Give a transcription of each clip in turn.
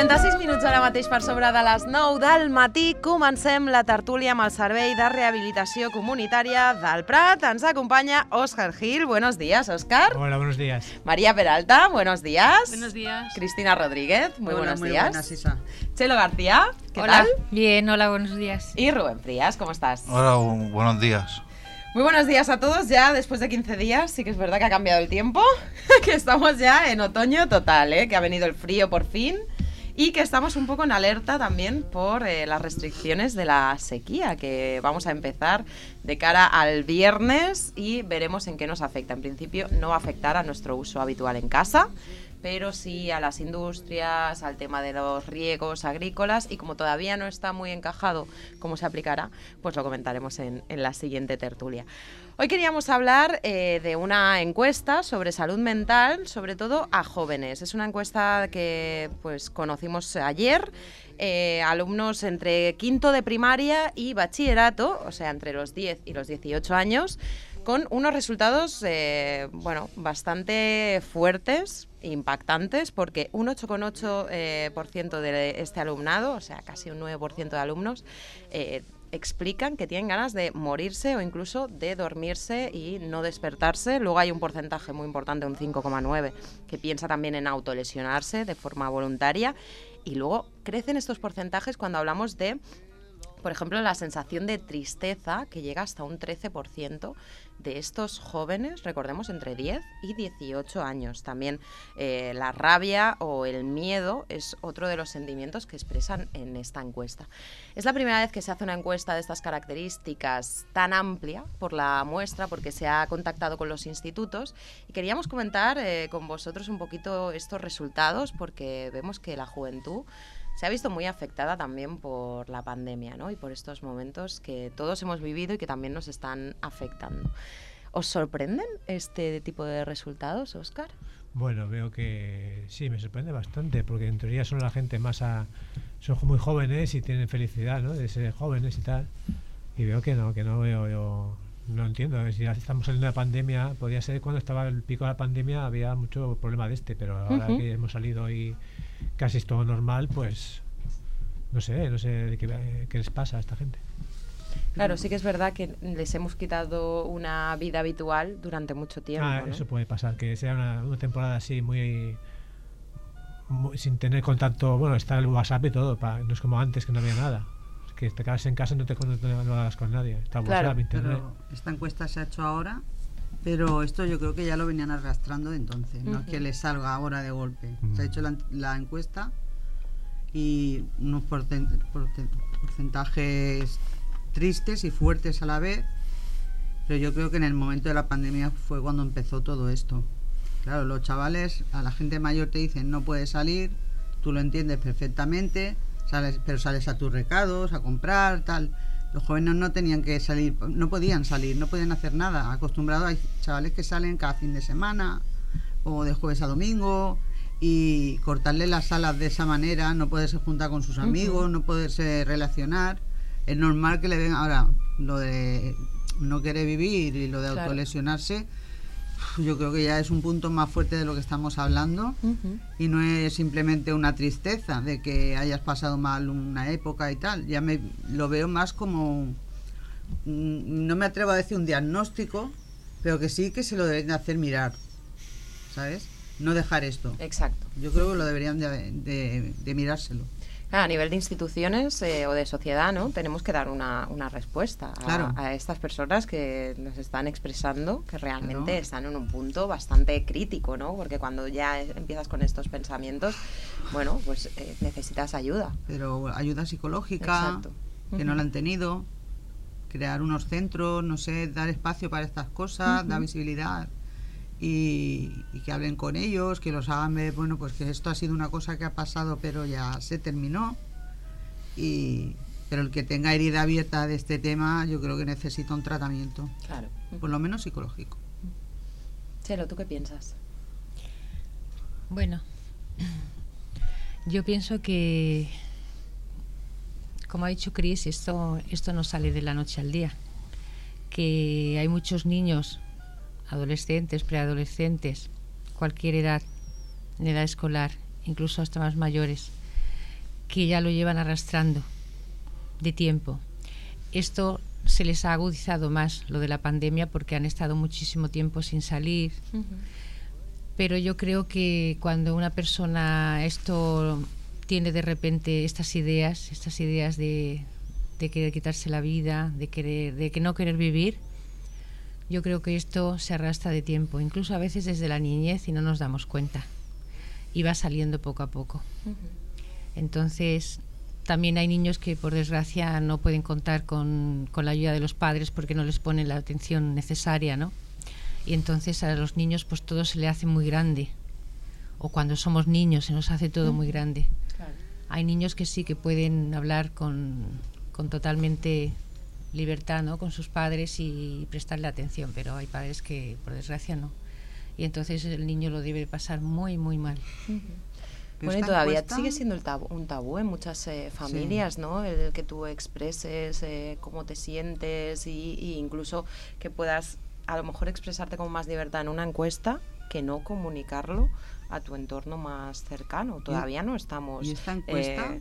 36 minuts ara mateix per sobre de les 9 del matí. Comencem la tertúlia amb el Servei de Rehabilitació Comunitària del Prat. Ens acompanya Óscar Gil. Buenos días, Óscar. Hola, buenos días. María Peralta, buenos días. Buenos días. Cristina Rodríguez, muy buenos días. Buenas, Isa. Chelo García, ¿qué Hola. tal? Bien, hola, buenos días. Y Rubén Frías, ¿cómo estás? Hola, buenos días. Muy buenos días a todos, ya después de 15 días, sí que es verdad que ha cambiado el tiempo, que estamos ya en otoño total, que ha venido el frío por fin y que estamos un poco en alerta también por las restricciones de la sequía, que vamos a empezar de cara al viernes y veremos en qué nos afecta. En principio no va a afectar a nuestro uso habitual en casa, pero sí a las industrias, al tema de los riegos agrícolas, y como todavía no está muy encajado cómo se aplicará, pues lo comentaremos en la siguiente tertulia. Hoy queríamos hablar de una encuesta sobre salud mental, sobre todo a jóvenes. Es una encuesta que pues conocimos ayer, alumnos entre quinto de primaria y bachillerato, o sea, entre los 10 y los 18 años, con unos resultados bastante fuertes, impactantes, porque un 8,8% de este alumnado, o sea, casi un 9% de alumnos, explican que tienen ganas de morirse o incluso de dormirse y no despertarse. Luego hay un porcentaje muy importante, un 5,9%, que piensa también en autolesionarse de forma voluntaria. Y luego crecen estos porcentajes cuando hablamos de, por ejemplo, la sensación de tristeza, que llega hasta un 13% de estos jóvenes, recordemos, entre 10 y 18 años. También la rabia o el miedo es otro de los sentimientos que expresan en esta encuesta. Es la primera vez que se hace una encuesta de estas características tan amplia por la muestra, porque se ha contactado con los institutos, y queríamos comentar con vosotros un poquito estos resultados, porque vemos que la juventud se ha visto muy afectada también por la pandemia, ¿no? Y por estos momentos que todos hemos vivido y que también nos están afectando. ¿Os sorprenden este tipo de resultados, Óscar? Bueno, veo que sí, me sorprende bastante, porque en teoría son la gente son muy jóvenes y tienen felicidad, ¿no?, de ser jóvenes y tal. Y veo que no veo yo. No entiendo, si ya estamos saliendo de la pandemia, podría ser cuando estaba el pico de la pandemia había mucho problema de pero ahora que hemos salido y casi es todo normal, pues no sé qué les pasa a esta gente. Claro, sí que es verdad que les hemos quitado una vida habitual durante mucho tiempo, ¿no? Eso puede pasar, que sea una temporada así muy sin tener contacto. Bueno, está el WhatsApp y todo, no es como antes que no había nada. Que te quedas en casa y no hablas con nadie. Está claro, WhatsApp, internet. Pero esta encuesta se ha hecho ahora, pero esto yo creo que ya lo venían arrastrando de entonces, no es que les salga ahora de golpe. Se ha hecho la encuesta y unos porcentajes tristes y fuertes a la vez, pero yo creo que en el momento de la pandemia fue cuando empezó todo esto. Claro, los chavales, a la gente mayor te dicen no puedes salir, tú lo entiendes perfectamente, pero sales a tus recados, a comprar, tal. Los jóvenes no tenían que salir, no podían salir, no podían hacer nada. Acostumbrados, hay chavales que salen cada fin de semana o de jueves a domingo, y cortarle las alas de esa manera, no poderse juntar con sus amigos, no poderse relacionar. Es normal que le den ahora lo de no querer vivir y lo de autolesionarse. Yo creo que ya es un punto más fuerte de lo que estamos hablando, y no es simplemente una tristeza de que hayas pasado mal una época y tal. Ya lo veo más como, no me atrevo a decir un diagnóstico, pero que sí que se lo deben de hacer mirar, ¿sabes? No dejar esto. Exacto. Yo creo que lo deberían de mirárselo. A nivel de instituciones o de sociedad, ¿no?, tenemos que dar una respuesta a estas personas que nos están expresando que realmente están en un punto bastante crítico, ¿no? Porque cuando ya empiezas con estos pensamientos, bueno, pues necesitas ayuda. Pero ayuda psicológica. Exacto. Que no la han tenido, crear unos centros, no sé, dar espacio para estas cosas, dar visibilidad. Y que hablen con ellos, que los hagan ver, bueno, pues que esto ha sido una cosa que ha pasado pero ya se terminó, pero el que tenga herida abierta de este tema yo creo que necesita un tratamiento, claro, por lo menos psicológico. Chelo, ¿tú qué piensas? Bueno, yo pienso que, como ha dicho Cris, esto no sale de la noche al día, que hay muchos niños, adolescentes, preadolescentes, cualquier edad, en edad escolar, incluso hasta más mayores, que ya lo llevan arrastrando de tiempo. Esto se les ha agudizado más, lo de la pandemia, porque han estado muchísimo tiempo sin salir. Pero yo creo que cuando una persona esto tiene de repente estas ideas de querer quitarse la vida, de que no querer vivir, yo creo que esto se arrastra de tiempo, incluso a veces desde la niñez, y no nos damos cuenta, y va saliendo poco a poco. Entonces también hay niños que por desgracia no pueden contar con la ayuda de los padres porque no les ponen la atención necesaria, ¿no? Y entonces a los niños pues todo se le hace muy grande, o cuando somos niños se nos hace todo muy grande. Claro. Hay niños que sí que pueden hablar con totalmente libertad, ¿no?, con sus padres y prestarle atención, pero hay padres que por desgracia no, y entonces el niño lo debe pasar muy muy mal. Bueno, y todavía sigue siendo un tabú en muchas familias, sí, ¿no? El que tú expreses cómo te sientes y incluso que puedas a lo mejor expresarte con más libertad en una encuesta que no comunicarlo a tu entorno más cercano. Todavía no estamos... ¿Y esta encuesta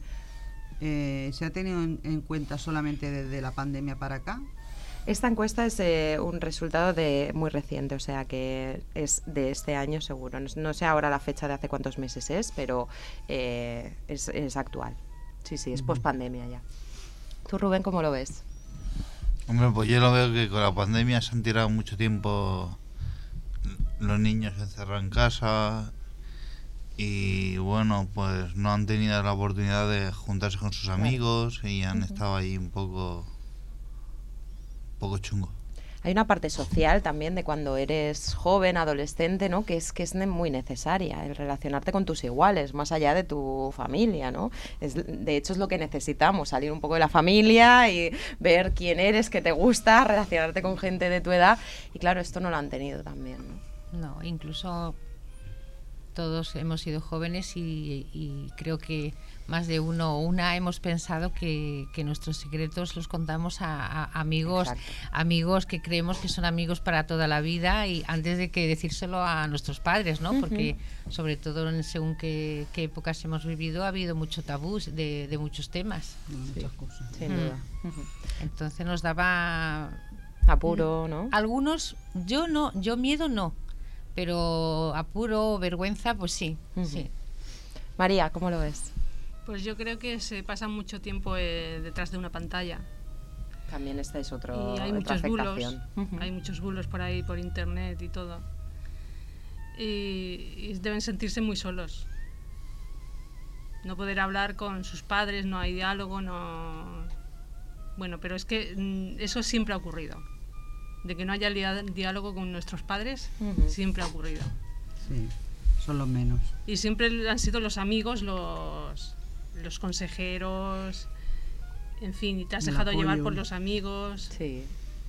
se ha tenido en cuenta solamente desde la pandemia para acá? Esta encuesta es un resultado muy reciente, o sea que es de este año seguro. No sé ahora la fecha de hace cuántos meses es, pero es actual. Sí, es post-pandemia ya. ¿Tú, Rubén, cómo lo ves? Hombre, pues yo lo veo que con la pandemia se han tirado mucho tiempo los niños encerrados en casa y bueno, pues no han tenido la oportunidad de juntarse con sus amigos y han estado ahí un poco chungo. Hay una parte social también de cuando eres joven, adolescente, ¿no?, que es muy necesaria, el relacionarte con tus iguales, más allá de tu familia, ¿no? De hecho es lo que necesitamos, salir un poco de la familia y ver quién eres, qué te gusta, relacionarte con gente de tu edad, y claro, esto no lo han tenido también, ¿no? No, incluso todos hemos sido jóvenes y creo que más de uno o una hemos pensado que nuestros secretos los contamos a amigos. Exacto. Amigos que creemos que son amigos para toda la vida, y antes de que decírselo a nuestros padres, ¿no? Porque sobre todo según qué épocas hemos vivido ha habido mucho tabú de muchos temas. Muchas cosas. Sin duda. Entonces nos daba apuro, ¿no? Algunos, yo miedo no, pero apuro, vergüenza, pues sí, sí. María, ¿cómo lo ves? Pues yo creo que se pasa mucho tiempo detrás de una pantalla. También esta es otra y hay muchos bulos, hay muchos bulos por ahí, por internet y todo. Y deben sentirse muy solos. No poder hablar con sus padres, no hay diálogo, no... Bueno, pero es que eso siempre ha ocurrido. De que no haya diálogo con nuestros padres, siempre ha ocurrido. Sí, son los menos. Y siempre han sido los amigos, los consejeros, en fin, y te has dejado llevar por los amigos. Sí.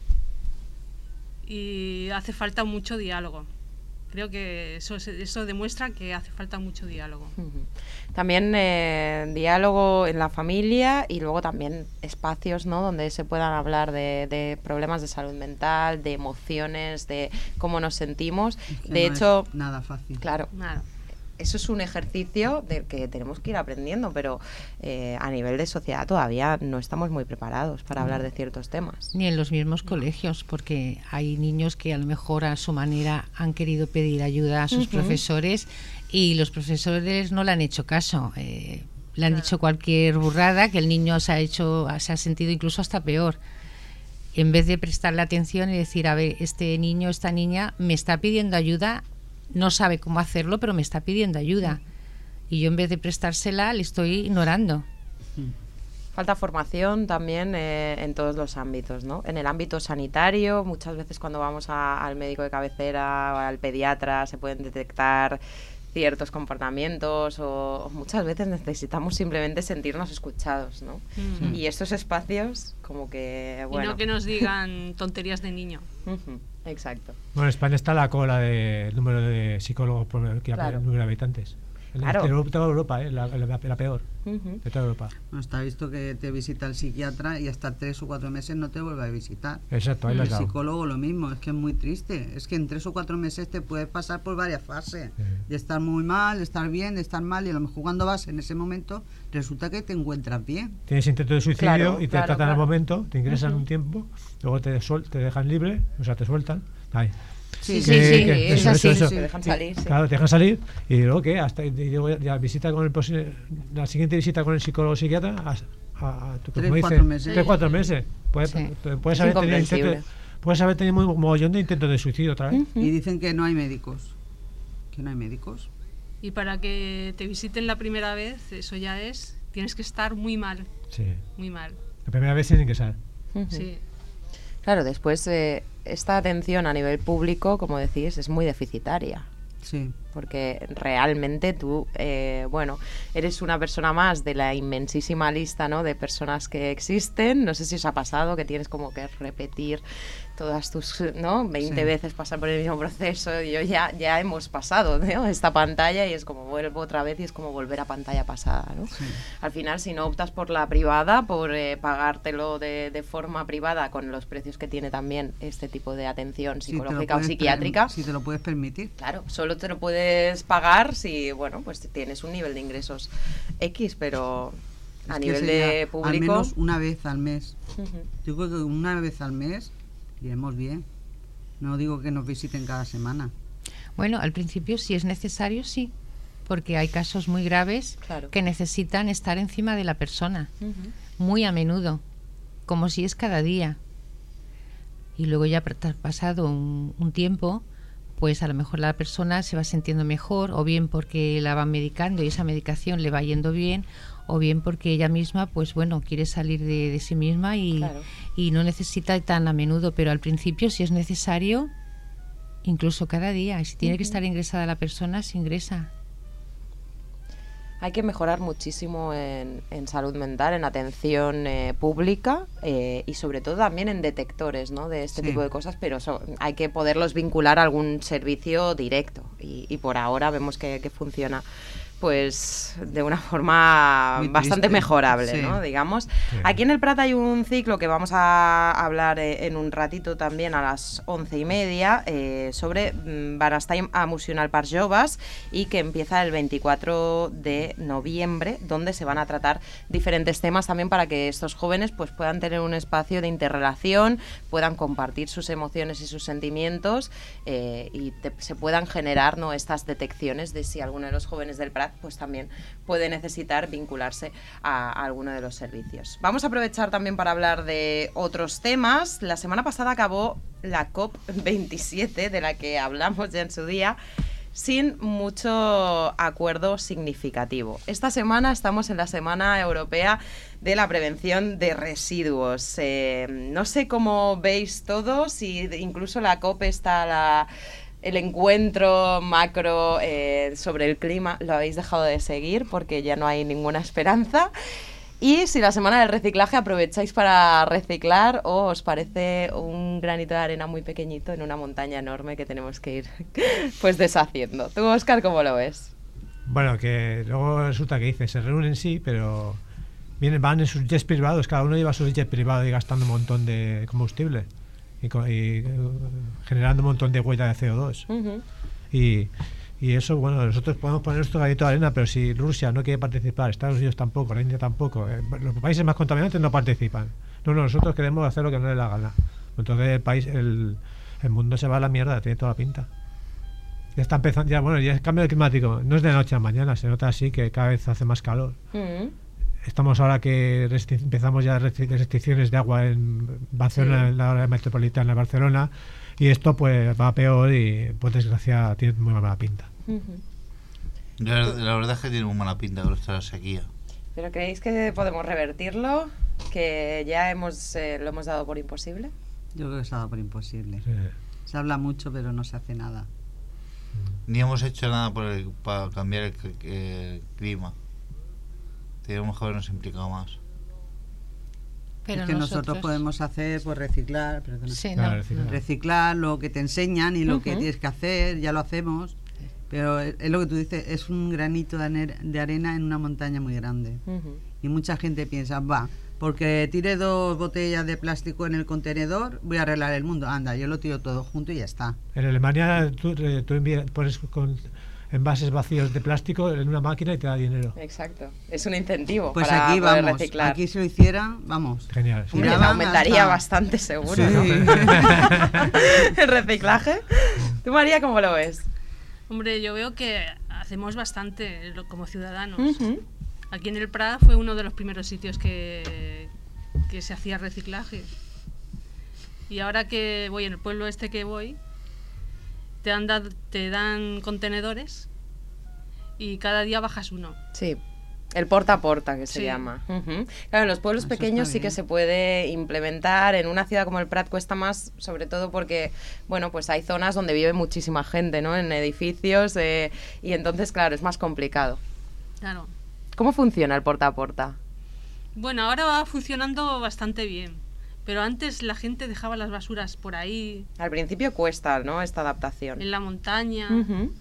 Y hace falta mucho diálogo. Creo que eso demuestra que hace falta mucho diálogo. También diálogo en la familia y luego también espacios, ¿no?, donde se puedan hablar de problemas de salud mental, de emociones, de cómo nos sentimos. De hecho, es nada fácil. Claro. Nada. Eso es un ejercicio del que tenemos que ir aprendiendo, pero a nivel de sociedad todavía no estamos muy preparados para hablar de ciertos temas. Ni en los mismos colegios, porque hay niños que a lo mejor a su manera han querido pedir ayuda a sus profesores y los profesores no le han hecho caso. Le han dicho cualquier burrada que el niño se ha sentido incluso hasta peor. En vez de prestarle atención y decir, a ver, este niño, esta niña me está pidiendo ayuda, no sabe cómo hacerlo, pero me está pidiendo ayuda. Y yo en vez de prestársela, le estoy ignorando. Falta formación también en todos los ámbitos, ¿no? En el ámbito sanitario, muchas veces cuando vamos al médico de cabecera o al pediatra se pueden detectar ciertos comportamientos o muchas veces necesitamos simplemente sentirnos escuchados, ¿no? Y estos espacios como que, bueno... Y no que nos digan tonterías de niño. Exacto. Bueno, en España está la cola del número de psicólogos por número de habitantes. Claro. De toda Europa, la peor. De toda Europa. No está visto que te visita el psiquiatra y hasta 3 o 4 meses no te vuelve a visitar. Exacto, ahí lo has El dado. psicólogo lo mismo, es que es muy triste. Es que en 3 o 4 meses te puedes pasar por varias fases. Sí. De estar muy mal, de estar bien, de estar mal, y a lo mejor cuando vas en ese momento resulta que te encuentras bien. Tienes intento de suicidio Claro, y te claro, tratan al claro. momento, te ingresan un tiempo, luego te dejan libre, o sea, te sueltan. Ahí. Sí, sí, sí, es así. Te dejan salir, sí. Claro, te dejan salir y luego ¿qué? Hasta y luego ya visita con la siguiente visita con el psicólogo psiquiatra como 3-4 meses. 3-4 meses. Puedes, Sí. puedes Es haber tenido incomprensible. puedes haber tenido un mogollón de intentos de suicidio otra vez. Y dicen que no hay médicos. Que no hay médicos. Y para que te visiten la primera vez, eso ya es, tienes que estar muy mal, Sí. muy mal. La primera vez tienen que ser. Sí. Claro, después esta atención a nivel público, como decís, es muy deficitaria. Sí. Porque realmente tú, bueno, eres una persona más de la inmensísima lista, ¿no?, de personas que existen. No sé si os ha pasado que tienes como que repetir todas tus, ¿no?, 20 Sí. veces pasar por el mismo proceso. Yo ya hemos pasado, ¿no?, esta pantalla, y es como vuelvo otra vez y es como volver a pantalla pasada, ¿no? Sí. Al final, si no optas por la privada, por pagártelo de forma privada con los precios que tiene también este tipo de atención Si te lo psicológica o puedes psiquiátrica, si te lo puedes permitir. claro, solo te lo puedes pagar si, bueno, pues tienes un nivel de ingresos X, pero Es a que nivel sería de al público... menos una vez al mes. Ujú. Yo creo que una vez al mes iremos bien. No digo que nos visiten cada semana. Bueno, al principio, si es necesario, sí, porque hay casos muy graves Claro. que necesitan estar encima de la persona, Ujú. muy a menudo, como si es cada día. Y luego ya pasado un tiempo, pues a lo mejor la persona se va sintiendo mejor, o bien porque la van medicando y esa medicación le va yendo bien, o bien porque ella misma, pues bueno, quiere salir de sí misma y, Claro. y no necesita tan a menudo, pero al principio, si es necesario, incluso cada día. Y si tiene que estar ingresada la persona, se ingresa. Hay que mejorar muchísimo en salud mental, en atención pública y sobre todo también en detectores, ¿no?, de este Sí. tipo de cosas, pero hay que poderlos vincular a algún servicio directo y por ahora vemos que funciona pues de una forma Muy bastante triste. mejorable, Sí. ¿no?, digamos. Sí. Aquí en el Prat hay un ciclo que vamos a hablar en un ratito también a las 11:30 sobre Benestar emocional per joves y que empieza el 24 de noviembre, donde se van a tratar diferentes temas también para que estos jóvenes pues puedan tener un espacio de interrelación, puedan compartir sus emociones y sus sentimientos y se puedan generar, ¿no?, estas detecciones de si alguno de los jóvenes del Prat pues también puede necesitar vincularse a alguno de los servicios. Vamos a aprovechar también para hablar de otros temas. La semana pasada acabó la COP27, de la que hablamos ya en su día, sin mucho acuerdo significativo. Esta semana estamos en la Semana Europea de la Prevención de Residuos. No sé cómo veis todos, si incluso la COP está el encuentro macro sobre el clima lo habéis dejado de seguir porque ya no hay ninguna esperanza. Y si la semana del reciclaje aprovecháis para reciclar o os parece un granito de arena muy pequeñito en una montaña enorme que tenemos que ir pues deshaciendo. ¿Tú, Óscar, cómo lo ves? Bueno, que luego resulta que se reúnen sí, pero van en sus jets privados, cada uno lleva sus jets privados y gastando un montón de combustible y generando un montón de huella de CO2. Uh-huh. Y eso, bueno, nosotros podemos poner nuestro granito de arena, pero si Rusia no quiere participar, Estados Unidos tampoco, la India tampoco, los países más contaminantes no participan. No, nosotros queremos hacer lo que no le da gana. Entonces el mundo se va a la mierda, tiene toda la pinta. Ya está empezando, ya el cambio climático no es de noche a mañana, se nota así que cada vez hace más calor. Uh-huh. Estamos ahora que empezamos ya restricciones de agua en Barcelona, Sí. en la área metropolitana de Barcelona, y esto pues va peor y por desgracia tiene muy mala pinta. Uh-huh. La verdad es que tiene muy mala pinta con esta sequía. ¿Pero creéis que podemos revertirlo? ¿Que ya lo hemos dado por imposible? Yo creo que se ha dado por imposible. Sí. Se habla mucho, pero no se hace nada. Ni hemos hecho nada para cambiar el clima. Tenemos que habernos implicado más. Pero es que nosotros podemos hacer, pues reciclar, perdona. Sí, Claro, no, reciclar. no. Reciclar lo que te enseñan y lo que Ujú. tienes que hacer, ya lo hacemos. Pero es lo que tú dices, es un granito de arena en una montaña muy grande. Y mucha gente piensa, va, porque tire 2 botellas de plástico en el contenedor, voy a arreglar el mundo. Anda, yo lo tiro todo junto y ya está. En Alemania tú pones con envases vacíos de plástico en una máquina y te da dinero. Exacto. Es un incentivo Pues para aquí poder vamos, reciclar. aquí si lo hicieran, vamos. Genial. Sí. Hombre, Tiraban aumentaría hasta- bastante seguro, Sí. ¿no? El reciclaje. ¿Tú, María, cómo lo ves? Hombre, yo veo que hacemos bastante como ciudadanos. Ujú. Aquí en el Prat fue uno de los primeros sitios que se hacía reciclaje. Y ahora que voy en el pueblo este que voy, te dan contenedores y cada día bajas uno. Sí. El porta a porta, que se Sí. llama. Ujú. Claro, en los pueblos Eso pequeños está sí que bien. se puede implementar. En una ciudad como el Prat cuesta más, sobre todo porque, bueno, pues hay zonas donde vive muchísima gente, ¿no? En edificios, y entonces, claro, es más complicado. Claro. ¿Cómo funciona el porta a porta? Bueno, ahora va funcionando bastante bien. Pero antes la gente dejaba las basuras por ahí, Al principio cuesta, ¿no? Esta adaptación. en la montaña. Ujú.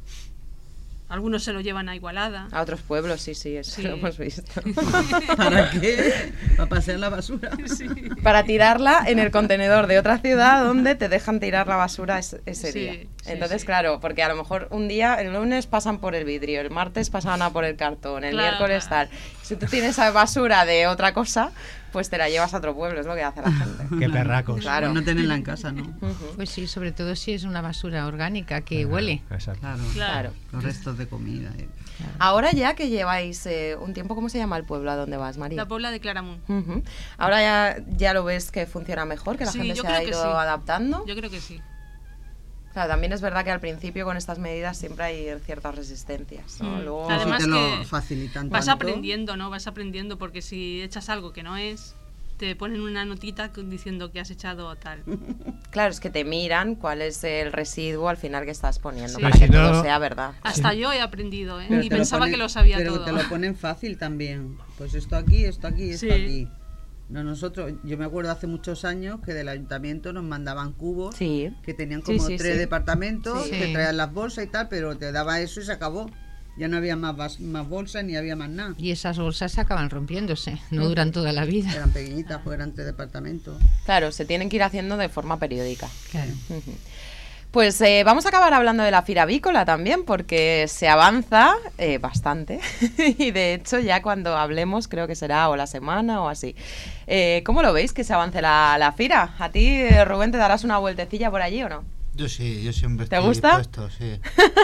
Algunos se lo llevan a Igualada. A otros pueblos, sí, eso Sí. lo hemos visto. ¿Para qué? ¿Para pasear la basura? Sí. Para tirarla en el contenedor de otra ciudad donde te dejan tirar la basura ese Sí, día. sí, Entonces, sí. claro, porque a lo mejor un día, el lunes pasan por el vidrio, el martes pasan a por el cartón, el Claro, miércoles claro. tal. Si tú tienes esa basura de otra cosa, pues te la llevas a otro pueblo, es lo que hace la gente. Qué perracos. Claro. Pues no tenerla en casa, ¿no? Ujú. Pues sí, sobre todo si es una basura orgánica que huele. Exacto. Claro. Claro. Los restos de comida. Ahora ya que lleváis un tiempo, ¿cómo se llama el pueblo a donde vas, María? La Pobla de Claramunt. Ujú. Ahora ya lo ves que funciona mejor, que la Sí, gente yo se creo ha que ido sí. adaptando. Yo creo que sí. Claro, también es verdad que al principio con estas medidas siempre hay ciertas resistencias, ¿no? Mm. Luego, Además si te lo que facilitan Vas tanto. aprendiendo, ¿no? Vas aprendiendo porque si echas algo que no es, te ponen una notita diciendo que has echado tal. claro, es que te miran cuál es el residuo al final que estás poniendo, Sí. para Pero que si todo no- sea verdad. Hasta yo he aprendido, ¿eh? Pero Y te lo pensaba ponen- que lo sabía pero todo. te lo ponen fácil también. Pues esto aquí, esto aquí, esto Sí. aquí. No, nosotros, yo me acuerdo hace muchos años que del ayuntamiento nos mandaban cubos Sí. que tenían Sí, como sí, 3 sí. departamentos, Sí. que traían las bolsas y tal, pero te daba eso y se acabó. Ya no había más bolsas ni había más nada. Y esas bolsas acaban rompiéndose, no duran toda la vida. Eran pequeñitas, pues eran 3 departamentos. Claro, se tienen que ir haciendo de forma periódica. Claro. Ujú. Pues vamos a acabar hablando de la Fira Avícola también, porque se avanza bastante. Y de hecho, ya cuando hablemos, creo que será o la semana o así. ¿Cómo lo veis que se avance la Fira? ¿A ti, Rubén, te darás una vueltecilla por allí o no? Yo sí, yo siempre ¿Te estoy gusta? dispuesto, sí.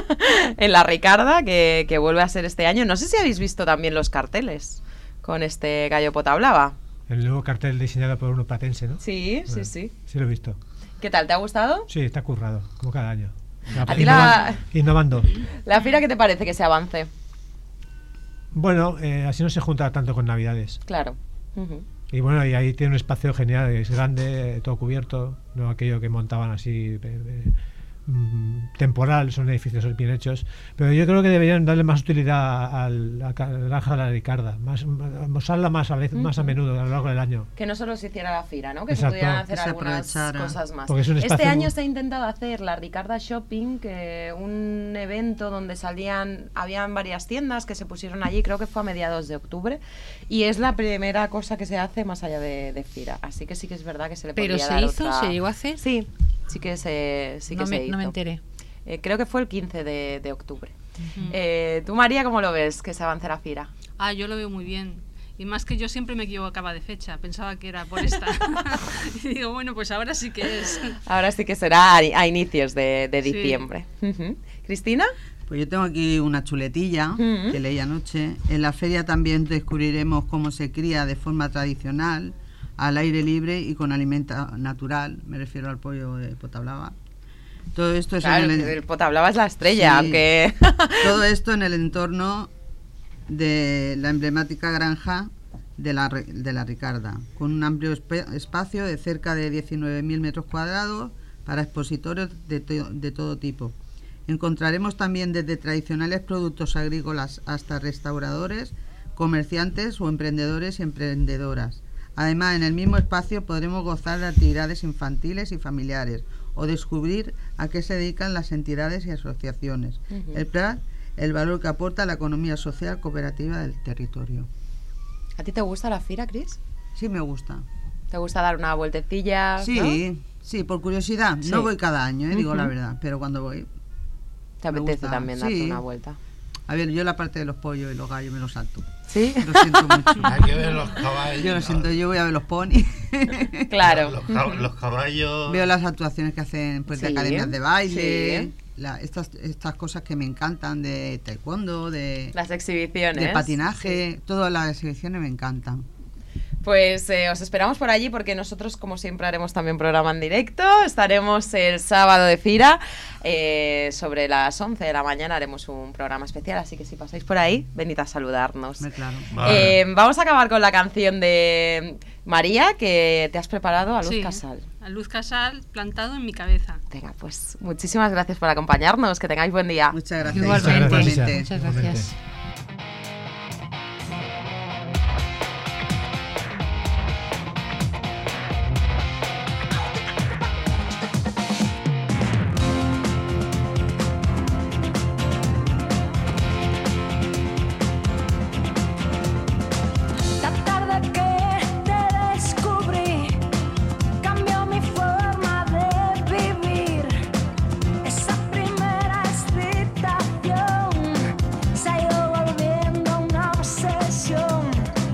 En la Ricarda, que vuelve a ser este año. No sé si habéis visto también los carteles con este gallo potablava. El nuevo cartel diseñado por uno platense, ¿no? Sí, sí, Bueno, sí. Sí lo he visto. ¿Qué tal? ¿Te ha gustado? Sí, está currado, como cada año. ¿A ti la- Innovando. ¿La Fira qué te parece que se avance? Bueno, así no se junta tanto con Navidades. Claro. Ujú. Y bueno, y ahí tiene un espacio genial, es grande, todo cubierto, no aquello que montaban así temporal, son edificios bien hechos. Pero yo creo que deberían darle más utilidad a la granja de la Ricarda, usarla más a menudo a lo largo del año. Que no solo se hiciera la Fira, ¿no? Que Exacto. se pudieran hacer Que se algunas aprovechara. cosas más. Porque es un Este espacio año muy- se ha intentado hacer la Ricarda Shopping, que un evento donde habían varias tiendas que se pusieron allí, creo que fue a mediados de octubre, y es la primera cosa que se hace más allá de Fira. Así que sí que es verdad que se le Pero podría se dar hizo, otra- se llegó a hacer. Sí, sí que se no, hizo. no me enteré. Creo que fue el 15 de octubre. ¿Tú, María, cómo lo ves que se avance la Fira? Ah, yo lo veo muy bien. Y más que yo siempre me equivocaba de fecha, pensaba que era por esta. Y digo, bueno, pues ahora sí que es. Ahora sí que será a inicios de Sí. diciembre. Ujú. ¿Cristina? Pues yo tengo aquí una chuletilla Ujú. que leí anoche. En la feria también descubriremos cómo se cría de forma tradicional, al aire libre y con alimento natural. Me refiero al pollo de Potablava. Todo esto es Claro, en que el Potablava es la estrella, Sí. aunque... Todo esto en el entorno de la emblemática granja de la Ricarda, con un amplio espacio de cerca de 19.000 metros cuadrados para expositores de todo tipo. Encontraremos también desde tradicionales productos agrícolas hasta restauradores, comerciantes o emprendedores y emprendedoras. Además, en el mismo espacio podremos gozar de actividades infantiles y familiares, o descubrir a qué se dedican las entidades y asociaciones. El plan, el valor que aporta a la economía social cooperativa del territorio. ¿A ti te gusta la fira, Cris? Sí, me gusta. ¿Te gusta dar una vueltecilla? Sí, ¿no? sí, por curiosidad. Sí. No voy cada año, digo la verdad, pero cuando voy... ¿Te me apetece gusta. también darte Sí. una vuelta? A ver, yo la parte de los pollos y los gallos me los salto. ¿Sí? Lo siento mucho. Hay que ver los caballos. Yo lo siento, yo voy a ver los ponis. Claro. Los caballos. Veo las actuaciones que hacen pues, de Sí, academias de baile, sí. estas cosas que me encantan de taekwondo, de Las exhibiciones. patinaje, todas las exhibiciones me encantan. Pues os esperamos por allí porque nosotros, como siempre, haremos también programa en directo. Estaremos el sábado de Fira. Sobre las 11 de la mañana haremos un programa especial. Así que si pasáis por ahí, venid a saludarnos. Claro. Vale. Vamos a acabar con la canción de María que te has preparado, a Luz Sí, Casal. a Luz Casal plantado en mi cabeza. Venga, pues muchísimas gracias por acompañarnos. Que tengáis buen día. Muchas gracias. Igualmente. Igualmente. Muchas gracias. La tarde que te descubrí cambió mi forma de vivir. Esa primera excitación se ha ido volviendo una obsesión.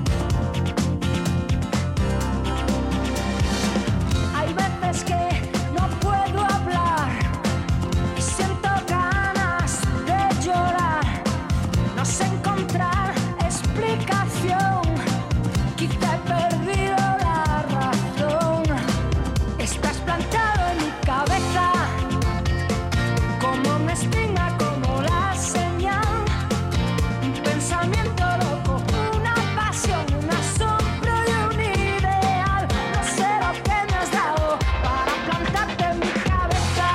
Hay veces que no puedo hablar y siento ganas de llorar. No sé encontrar explicación. Quizá he perdido la razón. Estás plantado en mi cabeza como una espina, como la señal. Un pensamiento loco, una pasión, un asombro y un ideal. No sé lo que me has dado para plantarte en mi cabeza.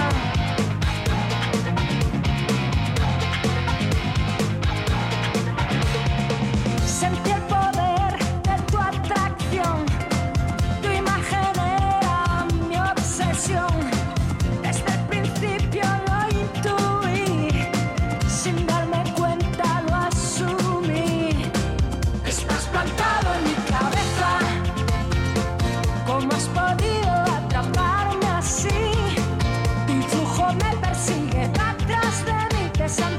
Sentí el poder de tu atracción, tu imagen era mi obsesión. Desde el principio lo intuí, sin darme cuenta lo asumí. Estás plantado en mi cabeza, ¿cómo has podido atraparme así? Tu flujo me persigue, atrás de mí te